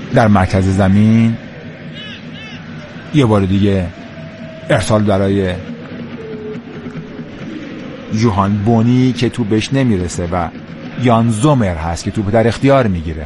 در مرکز زمین یه بار دیگه ارسال برای یوهان بونی که توپ بهش نمیرسه و یان زومر هست که توپ در اختیار میگیره.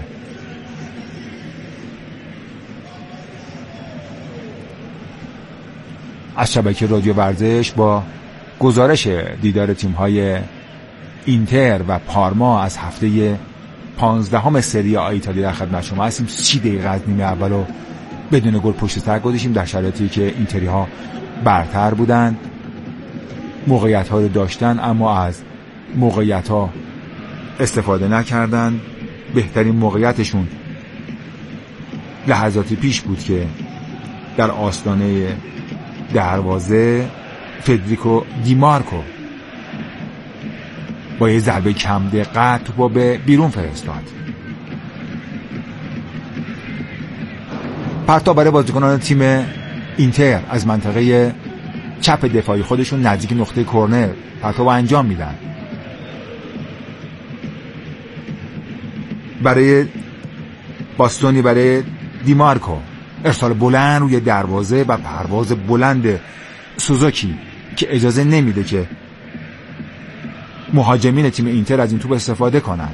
از شبکه رادیو ورزش با گزارش دیدار تیم‌های اینتر و پارما از هفته 15 سری آ ایتالیا در خدمت شما هستیم. 30 دقیقه از نیمه اولو بدون گل پشت سر گذاشتیم در شرایطی که اینتری‌ها برتر بودند، موقعیت‌ها رو داشتن اما از موقعیت‌ها استفاده نکردند. بهترین موقعیتشون لحظاتی پیش بود که در آستانه دروازه فدریکو دیمارکو با یه ضربه کم دقت توپو به بیرون فرستاد. پرتاب برای بازیکنان تیم اینتر از منطقه چپ دفاعی خودشون نزدیک نقطه کرنر پرتاب انجام میدن. برای باستونی برای دیمارکو، ارسال بلند روی دروازه و پرواز بلند سوزوکی که اجازه نمیده که مهاجمین تیم اینتر از این توپ استفاده کنن.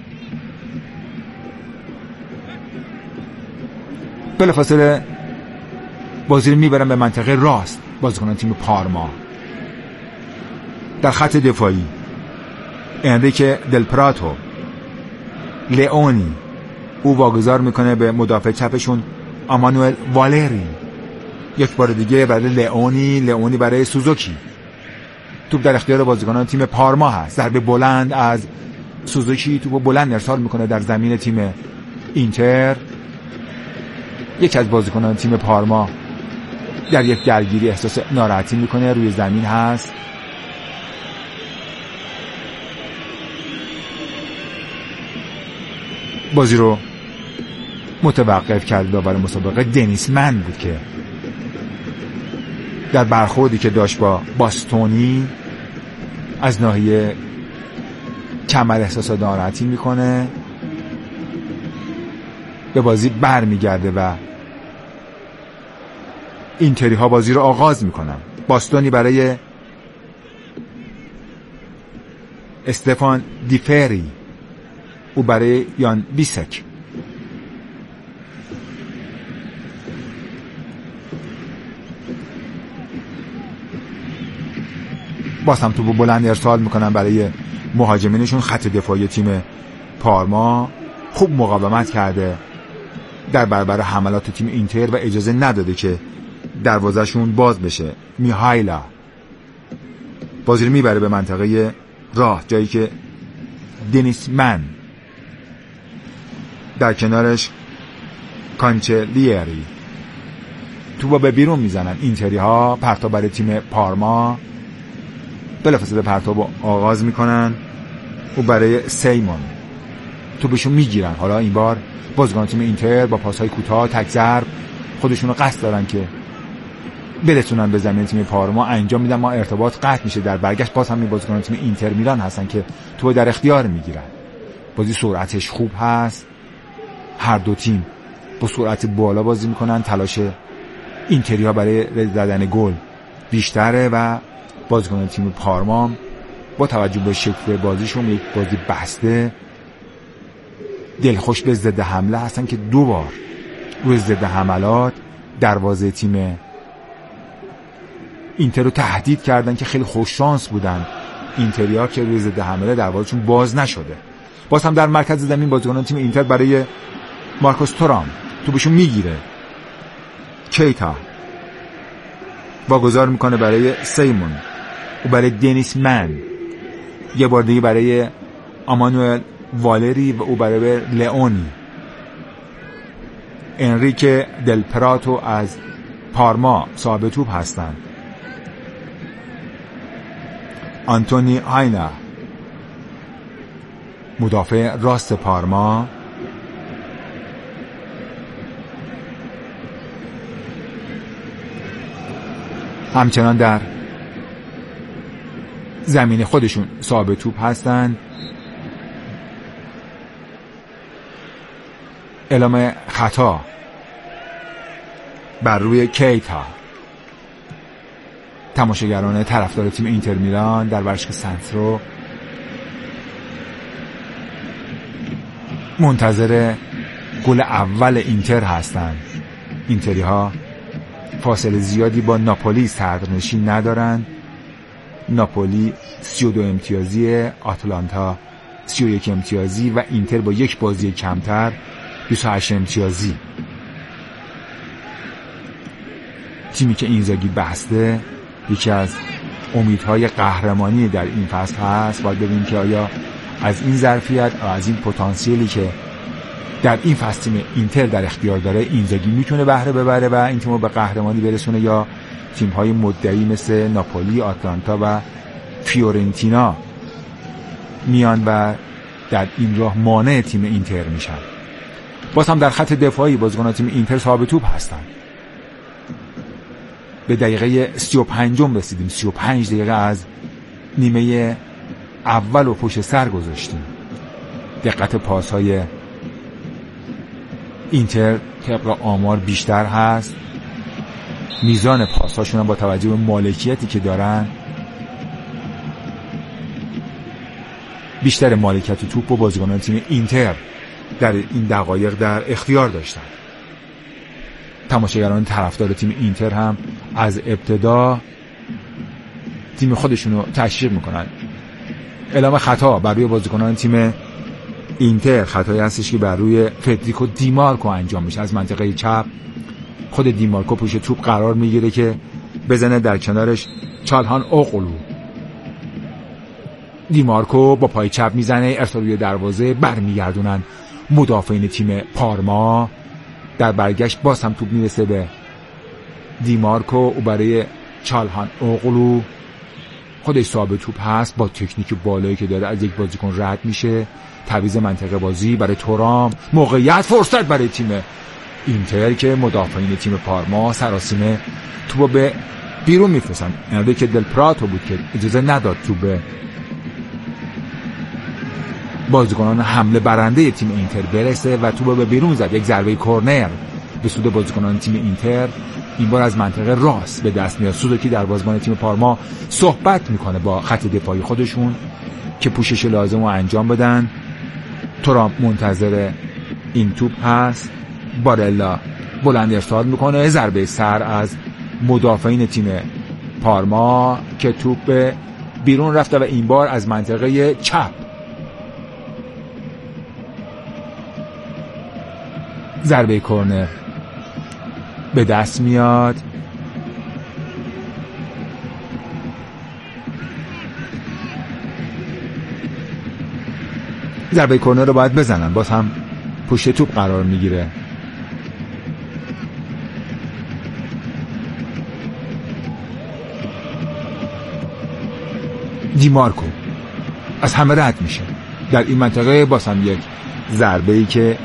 بلافاصله بازی رو میبرن به منطقه راست بازیکنان تیم پارما. در خط دفاعی انریکه دل پراتو، لئونی، او واگذار میکنه به مدافع چپشون امانوئل والری. یک بار دیگه برای لئونی برای سوزوکی. توپ در اختیار بازیکنان تیم پارما هست. ضربه بلند از سوزوکی توپ بلند ارسال میکنه در زمین تیم اینتر. یکی از بازیکنان تیم پارما در یک درگیری احساس ناراحتی میکنه، روی زمین هست. بازی رو متوقف کرد داور مسابقه دنیس من بود که در برخوردی که داشت با باستونی از ناحیه کمر احساس ناراحتی میکنه، به بازی بر میگرده و اینتری ها بازی رو آغاز میکنن. باستونی برای استفان دیفری، او برای یان بیسک. باز هم توپو بلند ارسال میکنن برای مهاجمینشون. خط دفاعی تیم پارما خوب مقاومت کرده در برابر حملات تیم اینتر و اجازه نداده که دروازه‌شون باز بشه. میهایلا بازی رو میبره به منطقه راه، جایی که دنیس من در کنارش کانچلیری توپو به بیرون میزنن. اینتری ها پرتاب برای تیم پارما، بلافاصله پرتاب آغاز میکنن. او برای سیمون توپشون میگیرن. حالا این بار بازیکن تیم اینتر با پاسهای کوتاه تک ضرب خودشون رو قصد دارن که برسونن به زمین تیم پارما، انجام میدن. ما ارتباط قطع میشه. در برگشت باز هم بازیکن تیم اینتر میلان هستن که توپ در اختیار میگیرن. بازی سرعتش خوب هست، هر دو تیم با سرعت بالا بازی میکنن. تلاش اینتری ها برای زدن گل بیشتره و بازیکن تیم پارما با توجه به شکل بازیشون یک بازی بسته دلخوش به ضد حمله هستن که دو بار روی ضد حملات دروازه تیم اینتر رو تهدید کردن که خیلی خوش شانس بودن اینتریا که روی ضد حمله دروازه‌شون باز نشده. باز هم در مرکز زمین بازیکنان تیم اینتر برای مارکوس تورام توپشون میگیره. کیتا واگذار میکنه برای سیمون، او برای دنیس من، یه بار دیگه برای امانوئل والری و او برای لئونی. انریکه دل پراتو از پارما صاحب توپ هستن. آنتونی آینا مدافع راست پارما، همچنان در زمین خودشون صاحب توپ هستن. اعلام خطا بر روی کیتا. تماشاگران طرفدار تیم اینتر میلان در ورزشگاه سنسیرو منتظر گل اول اینتر هستند. اینتری ها فاصله زیادی با ناپولی صدرنشین ندارند. ناپولی 32 امتیازی، آتلانتا 31 امتیازی و اینتر با یک بازی کمتر 28 امتیازی. تیمی که اینزاگی بسته یکی از امیدهای قهرمانی در این فصل هست. باید ببینیم که آیا از این ظرفیت و از این پتانسیلی که در این فصل تیم اینتر در اختیار داره اینزاگی میتونه بهره ببره و این تیمو به قهرمانی برسونه، یا تیم‌های مدعی مثل ناپولی، آتلانتا و فیورنتینا میان و در این راه مانع تیم اینتر میشن. باز هم در خط دفاعی بازیکنان تیم اینتر صاحب توپ هستن. به دقیقه 35 رسیدیم. 35 دقیقه از نیمه اول و پشت سر گذاشتیم. دقت پاس‌های اینتر طبق آمار بیشتر هست. میزان پاس‌هاشون هم با توجه به مالکیتی که دارن بیشتر مالکیت توپ و بازیکنان تیم اینتر در این دقایق در اختیار داشتن. تماشاگران طرفدار تیم اینتر هم از ابتدا تیم خودشونو تشویق میکنن. اعلام خطا بر روی بازیکنان تیم اینتر، خطایی هستش که بر روی فدریکو دیمارکو انجام میشه. از منطقه چپ خود دیمارکو پشت توپ قرار میگیره که بزنه در کنارش چالهان اوغلو. دیمارکو با پای چپ میزنه، ارسال روی دروازه، برمیگردونن مدافعین تیم پارما. در برگشت باز هم توپ میرسه به دیمارکو و برای چالهان اوغلو. خودش صاحب توپ هست، با تکنیک بالایی که داره از یک بازیکن رد میشه. تعویض منطقه بازی برای تورام، موقعیت، فرصت برای تیم اینتر که مدافعین تیم پارما سراسیمه توپو به بیرون میفرستن. یعنی که دل پراتو بود که اجازه نداد توپ به بازیکنان حمله برنده تیم اینتر برسه و توپو به بیرون زد. یک ضربه کرنر به سود بازیکنان تیم اینتر، این بار از منطقه راست به دست میاد. سوزوکی دروازه‌بان تیم پارما صحبت میکنه با خط دفاعی خودشون که پوشش لازم رو انجام بدن. تورام منتظر این توپ هست. بارلا بلند ارسال میکنه، ضربه سر از مدافعین تیم پارما که توپ به بیرون رفته و این بار از منطقه چپ. ضربه کرنر به دست میاد. ضربه کرنر رو باید بزنن، باز هم پشت توپ قرار میگیره. دیمارکو از همه رد میشه در این منطقه. باز هم یک ضربه‌ای که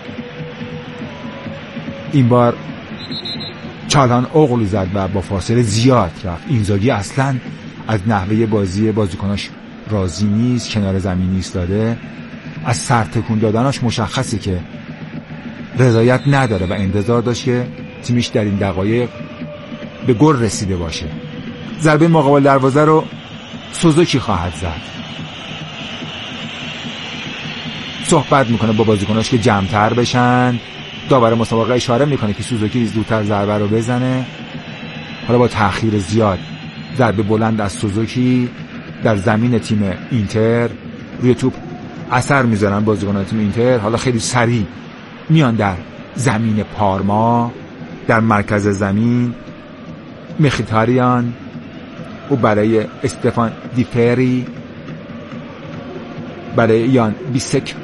این بار چالهان اوغلو زد و با فاصله زیاد رفت. اینزاگی اصلا از نحوه بازی بازیکناش راضی نیست، کنار زمین ایستاده. از سر تکون دادناش مشخصه که رضایت نداره و انتظار داشت که تیمش در این دقایق به گل رسیده باشه. ضربه مقابل دروازه رو سوزوکی خواهد زد. صحبت میکنه با بازیکناش که جمع‌تر بشن. داور مسابقه اشاره میکنه که سوزوکی زودتر ضربه رو بزنه. حالا با تأخیر زیاد ضربه بلند از سوزوکی در زمین تیم اینتر، روی توپ اثر میذارن بازیکنان تیم اینتر. حالا خیلی سریع میان در زمین پارما، در مرکز زمین. مخیتاریان او برای استفان دیفری، برای یان بیسک.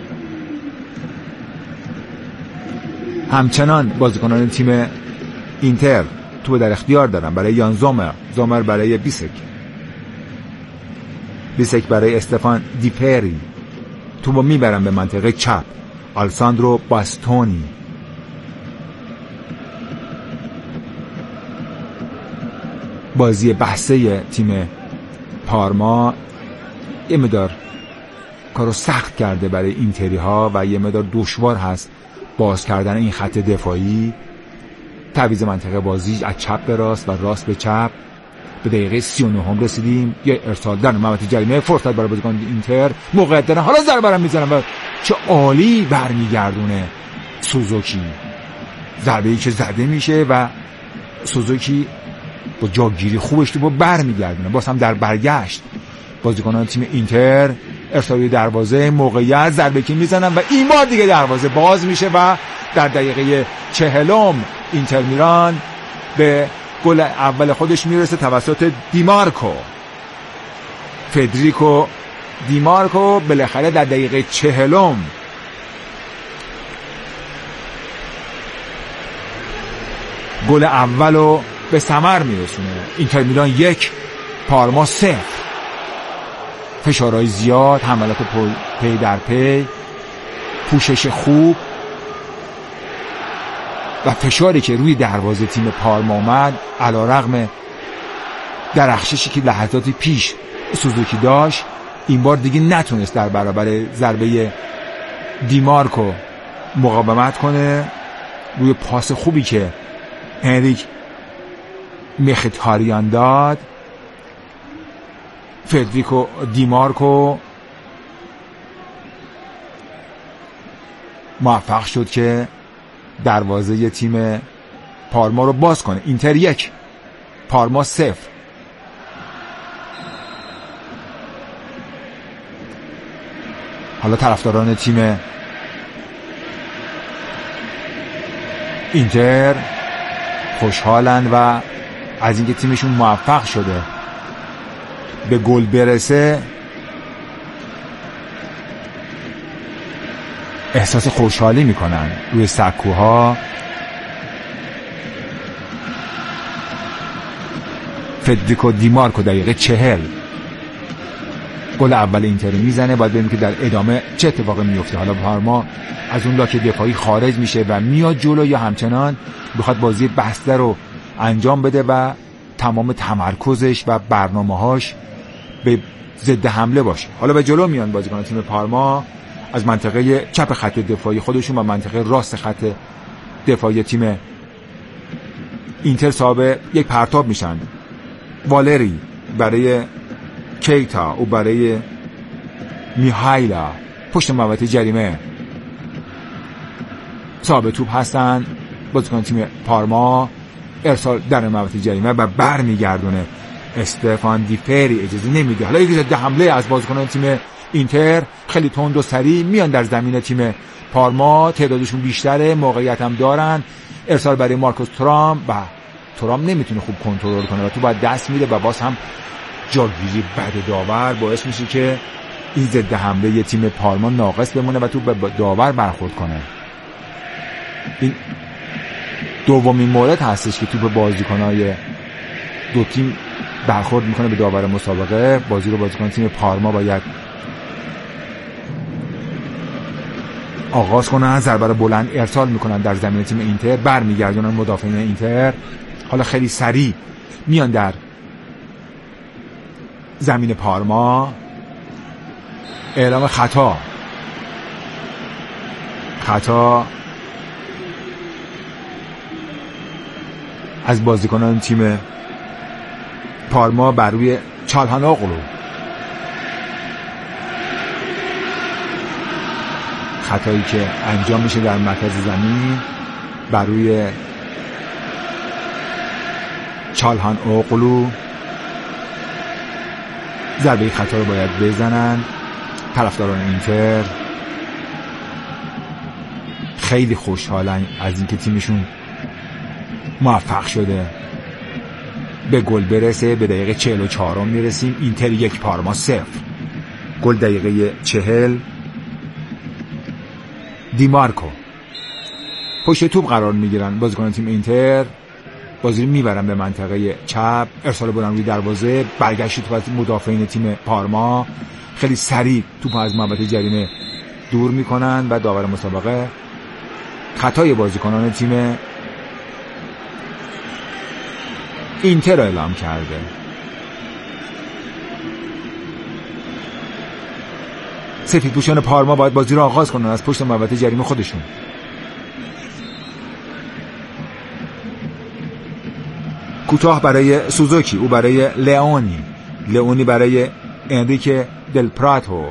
همچنان بازیکنان تیم اینتر تو در اختیار دارن برای یان زومر برای بیسک برای استفان دیفری. تو میبرن به منطقه چپ. آلساندرو باستونی. بازی بحثه تیم پارما یه مقدار کارو سخت کرده برای اینتری ها و یه مقدار دشوار هست باز کردن این خط دفاعی، تعویض منطقه بازی از چپ به راست و راست به چپ. به دقیقه 39 هم رسیدیم، یه ارسال در محوطه جریمه، فرصت برای بازیکن اینتر، موقعیت دارن، حالا ضربه رو میزنن و چه عالی برمیگردونه سوزوکی. ضربه‌ای که زده میشه و سوزوکی با جاگیری خوبش رو برمیگردونه. باز هم در برگشت بازیکنان تیم اینتر ارسال دروازه، موقعیت، ضربه که میزنن و این بار دیگه دروازه باز میشه و در دقیقه 40 اینتر میلان به گل اول خودش میرسه توسط دیمارکو. فدریکو دیمارکو بالاخره در دقیقه 40 گل اولو به ثمر میرسونه. اینتر میلان 1 پارما 0. فشارهای زیاد، حملات پی در پی، پوشش خوب و فشاری که روی دروازه تیم پارما اومد، علیرغم درخششی که لحظاتی پیش سوزوکی داشت، این بار دیگه نتونست در برابر ضربه دیمارکو مقاومت کنه. روی پاس خوبی که هنریک مختاریان داد، فدریکو دیمارکو موفق شد که دروازه تیم پارما رو باز کنه. اینتر 1 پارما 0. حالا طرفداران تیم اینتر خوشحالن و از اینکه تیمشون موفق شده به گل برسه احساس خوشحالی میکنن. روی سکوها فدریکو دیمارکو دقیقه 40 گل اول اینتر میزنه. باید ببینیم که در ادامه چه اتفاقی میفته. حالا پارما از اون لاک دفاعی خارج میشه و میاد جلو یا همچنان بخواد بازی بسته رو انجام بده و تمام تمرکزش و برنامه‌هاش به ضد حمله باشه. حالا به جلو میان بازیکن تیم پارما از منطقه چپ خط دفاعی خودشون و منطقه راست خط دفاعی تیم اینتر صاحب یک پرتاب میشن. والری برای کیتا و برای میهایلا پشت محوطه جریمه صاحب توپ هستن. بازیکن تیم پارما ارسال در محوطه جریمه و برمیگردونه. استفان دیفری اجازه نمیده. حالا یک ضد حمله از بازیکنان تیم اینتر خیلی تند و سریع میان در زمین تیم پارما، تعدادشون بیشتره، موقعیت هم دارن. ارسال برای مارکوس تورام و تورام نمیتونه خوب کنترل کنه و تو باید دست میده و باز هم جاگیری بد داور باعث میشه که این ضد حمله تیم پارما ناقص بمونه و تو به داور برخورد کنه. این دومین مورد هستش که تو به بازیکنای دو تیم برخورد میکنه به داور مسابقه. بازی رو بازیکن تیم پارما باید آغاز کنن، ضربه رو بلند ارسال میکنن در زمین تیم اینتر، برمیگردونن مدافعین اینتر. حالا خیلی سریع میان در زمین پارما. اعلام خطا از بازیکنان تیم پارما بر روی چالهانوغلو. خطایی که انجام میشه در مرکز زمین بر روی چالهانوغلو. ضربه خطا رو باید بزنن طرفداران اینتر. خیلی خوشحالن از اینکه تیمشون موفق شده به گل برسه. به دقیقه 44 میرسیم. اینتر 1 پارما 0. گل دقیقه 40. دیمارکو پشت توپ قرار میگیرن بازیکنان تیم اینتر. بازی رو میبرن به منطقه چپ. ارسال بلند روی دروازه، برگشت توپ از مدافعین تیم پارما. خیلی سریع توپ از محوطه جریمه دور میکنن و داور مسابقه خطای بازیکنان تیم اینتر رو اعلام کرده. سفیدپوشان پارما باید بازی رو آغاز کنن از پشت محوطه جریمه خودشون. کوتاه برای سوزوکی، او برای لئونی برای انریکه دل پراتو،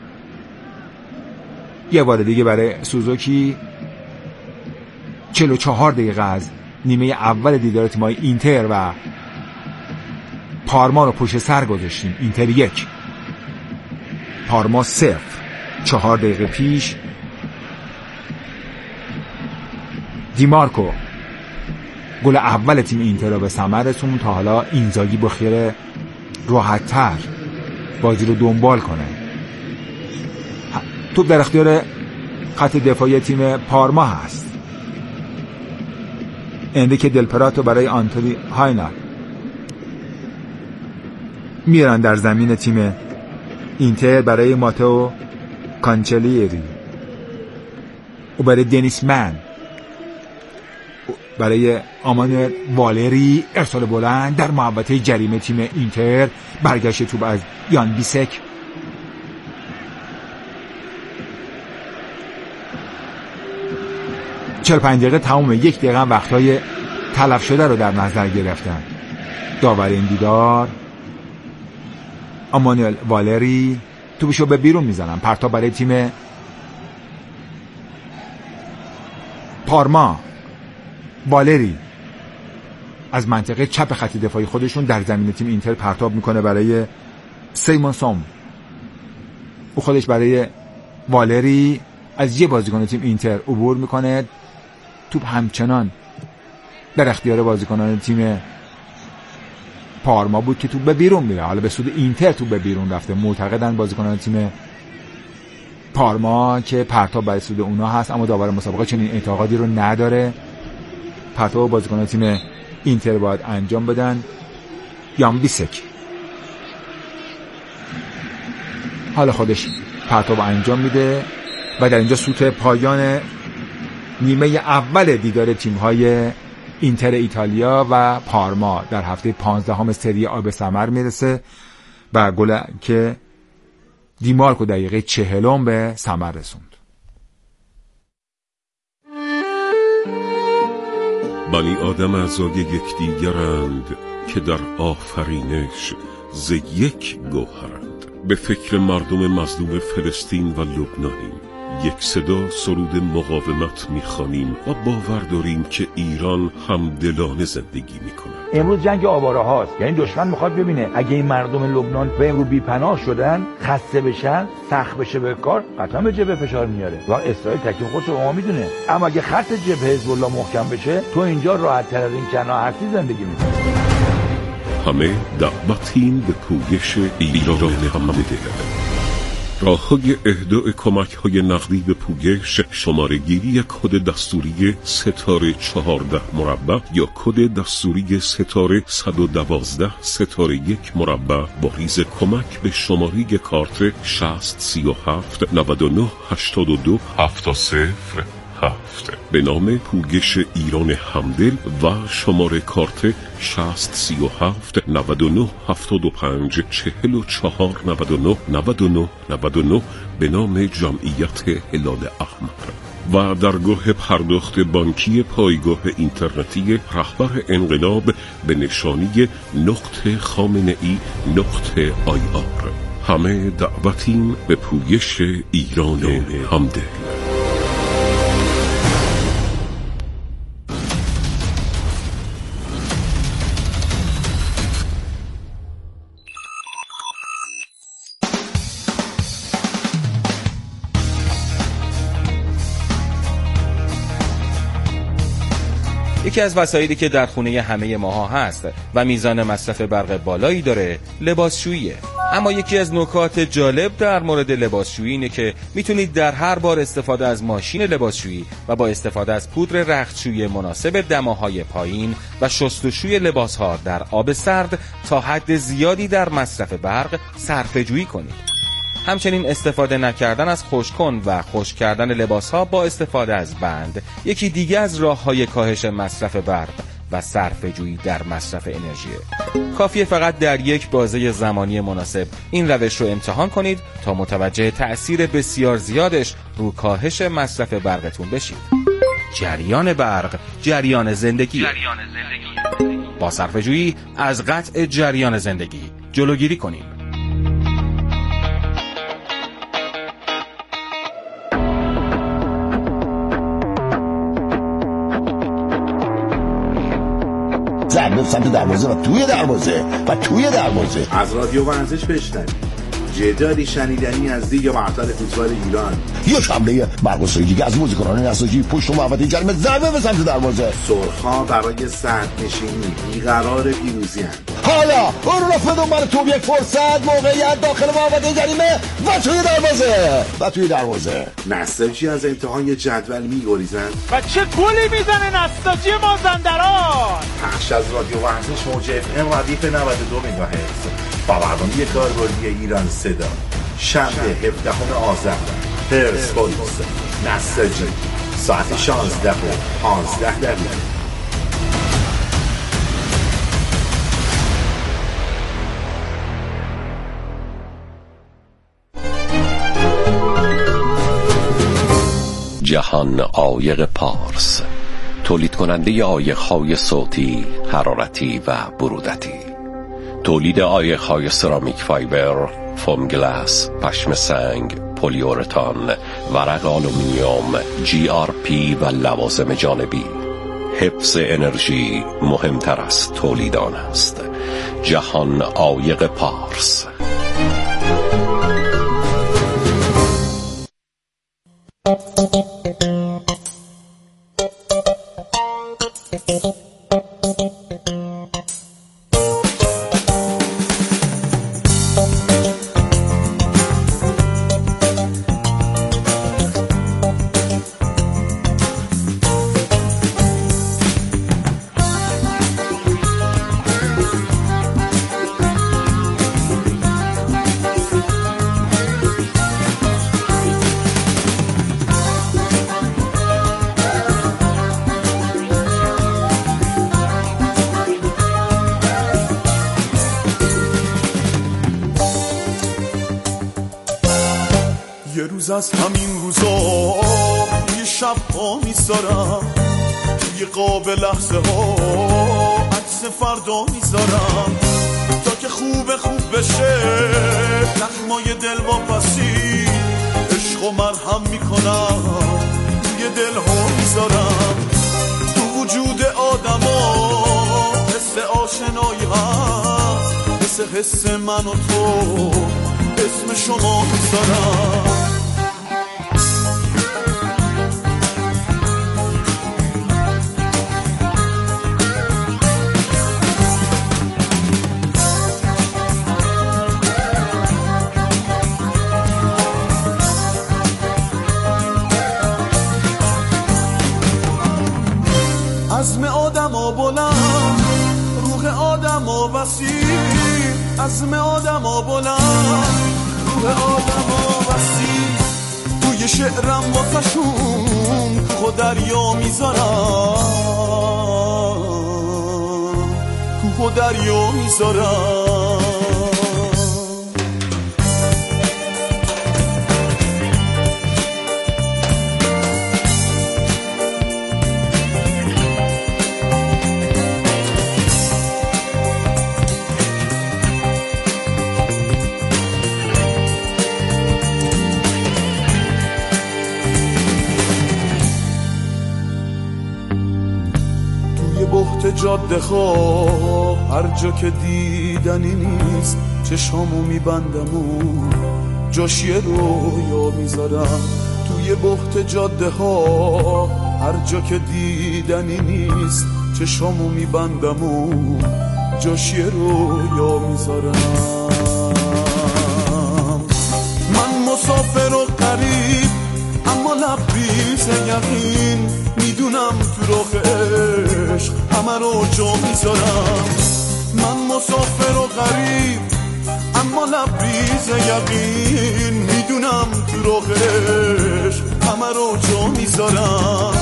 یه بار دیگه برای سوزوکی. 44 دقیقه از نیمه اول دیدار تیم‌های اینتر و پارما رو پشت سر گذاشتیم. اینتر 1 پارما 0. 4 دقیقه پیش دیمارکو گل اول تیم اینتر رو به ثمر رسوند تا حالا اینزاگی بخیره راحت‌تر بازی رو دنبال کنه. توپ در اختیار خط دفاعی تیم پارما هست. انریکه دل پراتو برای آنتونی هاینر میرن در زمین تیم اینتر برای ماتئو کانچلیری، او برای دنیس من، برای آمانوئل والری. ارسال بلند در محوطه جریمه تیم اینتر، برگشت توپ از یان بیسک. « 45 دقیقه تمومه. 1 دقیقه هم وقتهای تلف شده رو در نظر گرفتن. داور این دیدار آمانوئل والری توپشو به بیرون میزنن. پرتاب برای تیم پارما. والری از منطقه چپ خط دفاعی خودشون در زمین تیم اینتر پرتاب میکنه برای سیمون سوم. او خودش برای والری از یه بازیکن تیم اینتر عبور میکنه. توپ همچنان در اختیار بازیکنان تیم پارما بود که توپ به بیرون میره. حالا به سود اینتر توپ به بیرون رفته. معتقدن بازیکنان تیم پارما که پرتاب برای سود اونا هست، اما داور مسابقه چنین اعتقادی رو نداره. پرتاب بازیکنان تیم اینتر باید انجام بدن. یان بیسک حالا خودش پرتاب انجام میده و در اینجا سوت پایان نیمه اول دیدار تیم‌های اینتر ایتالیا و پارما در هفته 15 سری آ به ثمر میرسه و گل که دیمارکو دقیقه 40 به ثمر رسوند. بنی آدم اعضای یکدیگرند که در آفرینش ز یک گوهرند. به فکر مردم مظلوم فلسطین و لبنانیم. یک صدا سرود مقاومت میخوانیم و باور داریم که ایران همدلانه زندگی میکنه. امروز جنگ آواره هاست، یعنی دشمن میخواد ببینه اگه این مردم لبنان به امروز بی‌پناه شدن، خسته بشن، سخت بشه به کار، قطعا به جبهه فشار میاره و اسرائیل تکیم خودش رو میدونه. اما اگه خط جبهه حزب الله محکم بشه، تو اینجا راحت تر از این کنار هستی زندگی میکنی. همه دعوتیم به پویش ایران همدل. راه‌های اهدای کمک‌های نقدی به پویش شماره‌گیری کد دستوری ستاره 14 مربع یا کد دستوری ستاره 112 ستاره 1 مربع با ریز کمک به شماره کارت 6037 99 82 70 به نام پویش ایران همدل و شماره کارت 6037 99 75 44 99 99 99 به نام جمعیت هلال احمر و درگاه پرداخت بانکی پایگاه اینترنتی رهبر انقلاب به نشانی نقطه خامنه‌ای نقطه IR. همه دعوتیم به پویش ایران همدل. یکی از وسایلی که در خونه همه ماها هست و میزان مصرف برق بالایی داره لباسشوییه. اما یکی از نکات جالب در مورد لباسشویی اینه که میتونید در هر بار استفاده از ماشین لباسشویی و با استفاده از پودر رختشویی مناسب دماهای پایین و شستشوی لباسها در آب سرد تا حد زیادی در مصرف برق صرفه‌جویی کنید. همچنین استفاده نکردن از خشک‌کن و خشک کردن لباسها با استفاده از بند یکی دیگه از راه‌های کاهش مصرف برق و صرفه‌جویی در مصرف انرژی. کافیه فقط در یک بازه زمانی مناسب این روش رو امتحان کنید تا متوجه تأثیر بسیار زیادش رو کاهش مصرف برقتون بشید. جریان برق، جریان زندگی. با صرفه‌جویی از قطع جریان زندگی جلوگیری کنیم. ضربه سمت دروازه و توی دروازه از رادیو ورزش بشنوید. جدالی شنیدنی از لیگ برتر فوتبال ایران. یک حمله برگزاری دیگه از بازیکنان نساجی پشت و محوطه جریمه، ضربه به سمت دروازه. سرخ‌ها برای صدرنشینی بیقرار پیروزی‌اند. حالا اون رفت دنبال توپ، یک فرصت، موقعیت داخل محوطه جریمه و توی دروازه. نساجی از انتهای جدول می‌گریزند و چه گلی میزنه نساجی مازندران. پخش از رادیو ورزش موج FM ردیف 92 مگاهرتز با برنامه کاربردی ایران صدا. شنبه 17 آذر پرسپولیس نساجی ساعت 16:15. جهان عایق پارس، تولید کننده عایق‌های صوتی، حرارتی و برودتی. تولید عایق‌های سرامیک فایبر، فوم گلاس، پشم سنگ، پلیورتان، ورق آلومینیوم، GRP و لوازم جانبی. حفظ انرژی مهمتر از تولید آن است. جهان عایق پارس. یه روز از همین روزا یه شب ها میذارم، یه قاب لحظه ها عکس فردا میذارم، تا که خوب بشه زخمای دل واپسی، عشق و مرهم میکنم یه دل ها میذارم. تو وجود آدم ها حس آشنایی هست، حس من و تو اسم شما میذارم. عزم آدم ها بلند، روح آدم ها وسیع، عزم آدم ها بلند، روح آدم ها وسیع. توی شعرم واسشون کوه و دریا میذارم، کوه و دریا میذارم. بحت جاده ها هر جا که دیدنی نیست، چشامو میبندم و جاش یه رویا میذارم. توی بحت جاده ها هر جا که دیدنی نیست، چشامو میبندم و جاش یه رویا میذارم. من مسافر و غریب اما لبریز یقین، میدونم تو راه عشق همه رو جا میذارم. من مسافر و غریب اما لبریز یقین، میدونم تو راه عشق همه رو جا میذارم.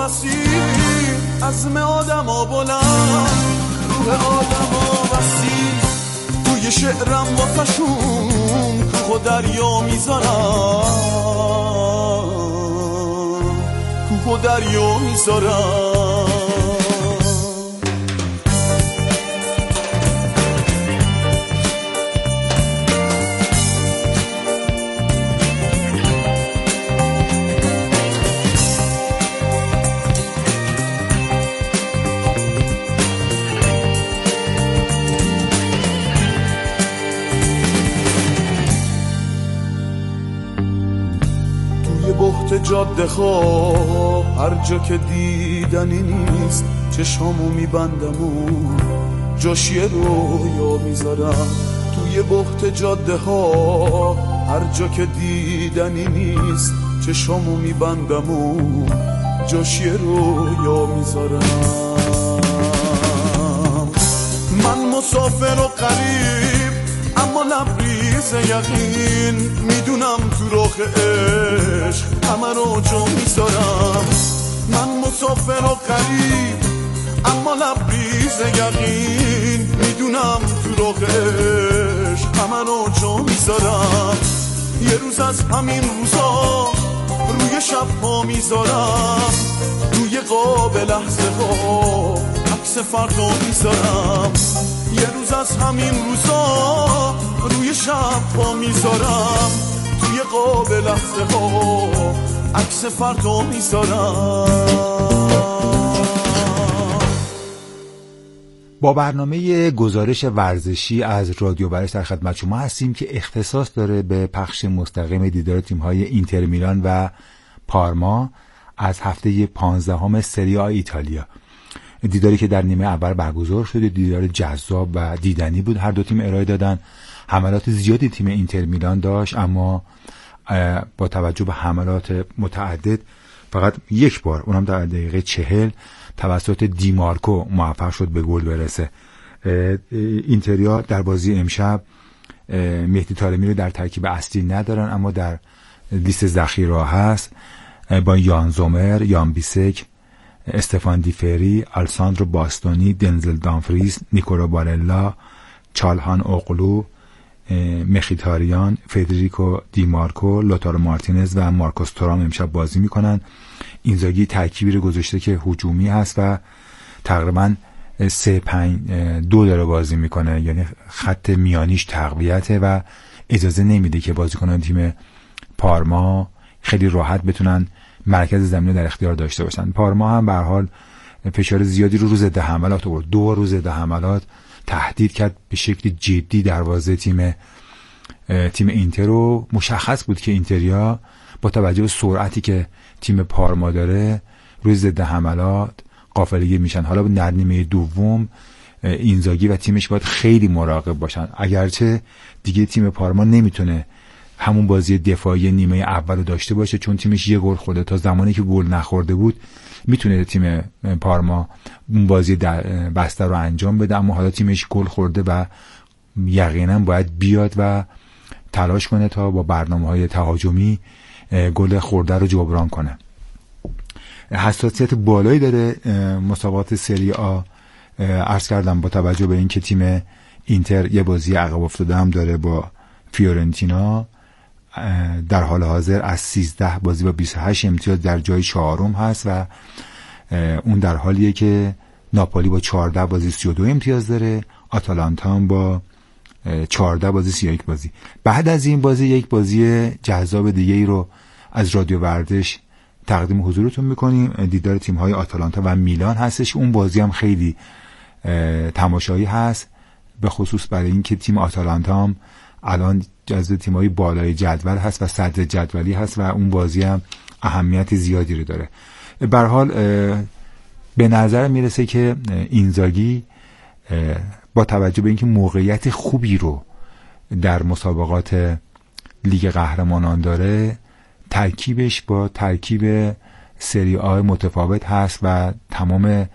وسیع، عزم آدما بلند، روح آدما وسیع. توی شعرم واسشون کوه و دریا میذارم، کوه و دریا میذارم. بحت جاده ها هر جا که دیدنی نیست، چشامو میبندم و جاش یه رویا میذارم. توی بحت جاده ها هر جا که دیدنی نیست، چشامو میبندم و جاش یه رویا میذارم. من مسافر و غریب اما لبریز یقین، میدونم تو راه عشق همه رو جا میذارم. من مسافر و غریب اما لبریز یقین، میدونم تو راه عشق همه رو جا میذارم. یه روز از همین روزا روی شب‌ها میذارم، توی قاب لحظه ها عکس فردا میذارم. یه روز از همین روزا روی شب‌ها میذارم، توی قاب لحظه ها عکس فردا میذارم. با برنامه گزارش ورزشی از رادیو برش در خدمت شما هستیم که اختصاص داره به پخش مستقیم دیدار تیم‌های اینتر میلان و پارما از هفته 15 سری آ ایتالیا. دیداری که در نیمه اول برگزار شده، دیدار جذاب و دیدنی بود. هر دو تیم ارائه دادن. حملات زیادی تیم اینتر میلان داشت، اما با توجه به حملات متعدد فقط یک بار، اونم در دقیقه 40 توسط دیمارکو موفق شد به گل برسه. اینتریا در بازی امشب مهدی طارمی رو در ترکیب اصلی ندارن، اما در لیست ذخیره هست با یان زومر، یان بیسک، استفان دیفری، آلساندرو باستونی، دنزل دامفریز، نیکولا بارلا، چالهان اوغلو، مخیتاریان، فدریکو دیمارکو، لوتارو مارتینز و مارکوس تورام امشب بازی میکنن. اینزاگی ترکیبی رو گذاشته که هجومی هست و تقریبا 3-5-2 داره بازی میکنه، یعنی خط میانیش تقویته و اجازه نمیده که بازیکنان تیم پارما خیلی راحت بتونن مرکز زمین در اختیار داشته باشن. پارما هم به هر حال فشار زیادی رو ضد حملات آورد، 2 روز ضد حملات تهدید کرد به شکل جدی دروازه تیم اینتر رو. مشخص بود که اینتریا با توجه به سرعتی که تیم پارما داره روی ضد حملات غافلگیر میشن. حالا در نیمه دوم اینزاگی و تیمش باید خیلی مراقب باشن، اگرچه دیگه تیم پارما نمیتونه همون بازی دفاعی نیمه اول رو داشته باشه، چون تیمش یه گل خورده. تا زمانی که گل نخورده بود میتونه تیم پارما اون بازی بسته رو انجام بده، اما حالا تیمش گل خورده و یقینا باید بیاد و تلاش کنه تا با برنامه‌های تهاجمی گل خورده رو جبران کنه. حساسیت بالایی داره مسابقات سری آ، عرض کردم با توجه به اینکه تیم اینتر یه بازی عقب افتاده هم داره با فیورنتینا. در حال حاضر از 13 بازی با 28 امتیاز در جای 4 هست و اون در حالیه که ناپولی با 14 بازی 32 امتیاز داره، آتالانتا هم با 14 بازی 31 بازی. بعد از این بازی یک بازی جذاب دیگه ای رو از رادیو ورزش تقدیم حضورتون میکنیم. دیدار تیم‌های آتالانتا و میلان هستش. اون بازی هم خیلی تماشایی هست، به خصوص برای اینکه تیم آتالانتا هم الان جزو تیم‌های بالای جدول هست و صدر جدولی هست و اون بازی هم اهمیت زیادی رو داره. به هر حال به نظر میرسه که اینزاگی با توجه به اینکه موقعیت خوبی رو در مسابقات لیگ قهرمانان داره، ترکیبش با ترکیب سری آ متفاوت هست و تمام